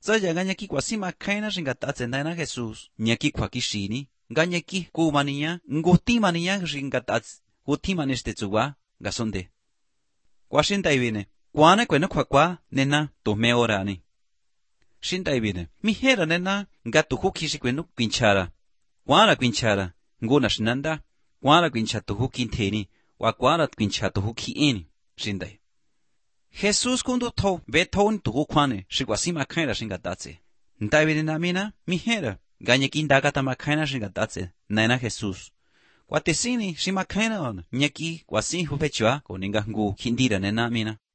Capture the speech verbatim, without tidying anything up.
Giờ giờ ngay nhaki quả sim mà khai na sinh gạt ta chân đại na Jesus, nhaki quả kí xí ni, ngay nhaki cô mà niya, ngô ti mà niya sinh gạt ta, ngô ti mà neste chuwa, gà sonde. Quả sinh đại viên, quả này quên nó quả quả, nên na tổ mẹ ora ni. Sinh đại viên, mi hera nên na, gạt tu khu khí sĩ quên nó quinchara, quả là quinchara, ngô na shnanda, quả là quinchara tu khu kinh thế ni, quả quả là quinchara tu khu khí eni, sinh đại. Jesus kundu thâu, về thâu ni tu khu khoane, sĩ quả sim mà khai ra sinh gạt ta che. Đại viên na mi na, mi hera. Ganya kinda gata makaina shinga tatse, naina Jesus. Kwa tesini, shima kaina on, nyaki, kwa sin hupechua, ko ninga ngu kindira nena mina.